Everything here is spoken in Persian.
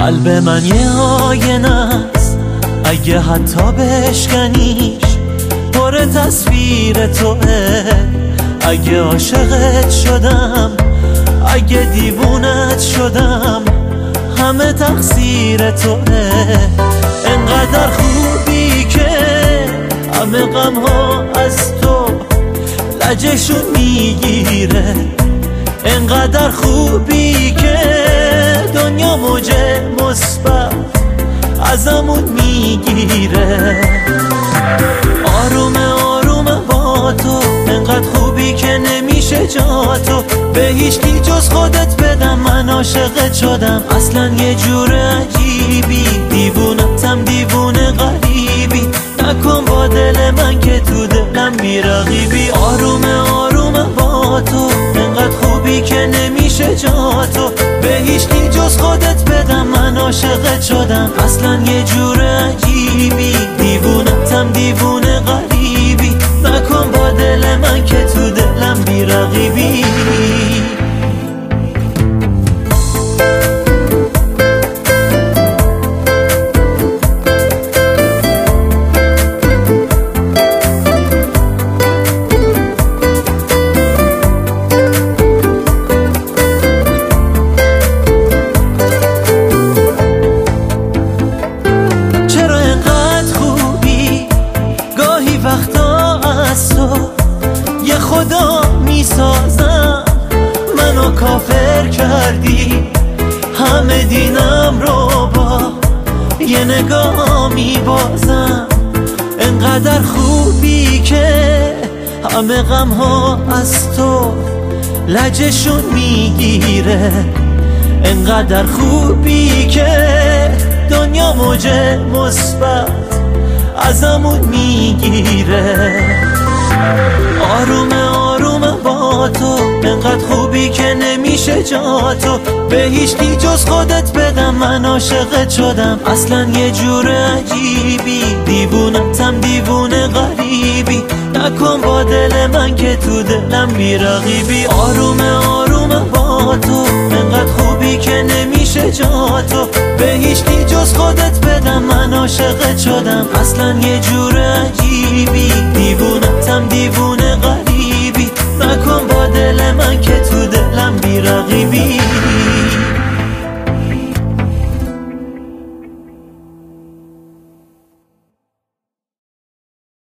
قلب من یه آینه است، اگه حتی بشکنیش پر تصویر توه. اگه عاشقت شدم، اگه دیوونت شدم، همه تقصیر توه. انقدر خوبی که همه غم ها از تو لجشون میگیره. انقدر خوبی که دنیا موج مثبت ازمون میگیره. آرومه آرومه با تو، انقدر خوبی که نمیشه جا تو به هیچکی جز خودت بدم. من عاشقت شدم اصلا یه جور عجیبی، دیوونتم دیوونه غریبی. نکن با دل من که تو دلم بیرقیبی. آرومه آرومه با تو، انقدر خوبی که نمیشه جا تو به هیچکی جز خودت بدم. من عاشقت شدم اصلا یه جور عجیبی، دیوونتم دیوونه غریبی. نکن با دل من که تو دلم بیرقیبی. وقتا از تو یه خدا میسازم، منو کافر کردی. همه دینم رو با یه نگاه میبازم. انقدر خوبی که همه غم ها از تو لجشون میگیره. انقدر خوبی که دنیا موج مثبت ازمون میگیره. آرومه آرومه با تو، انقدر خوبی که نمیشه جا تو به هیچکی جز خودت بدم. من عاشقت شدم اصلا یه جور عجیبی، دیوونتم دیوونه غریبی. نکن با دل من که تو دلم بیرقیبی. آرومه آرومه با تو، انقدر خوبی که نمیشه جا تو به هیچکی جز خودت بدم. من عاشقت شدم اصلا یه جور عجیبی، دیوونتم دیوونه غریبی. نکن با دل من که تو دلم بیرقیبی.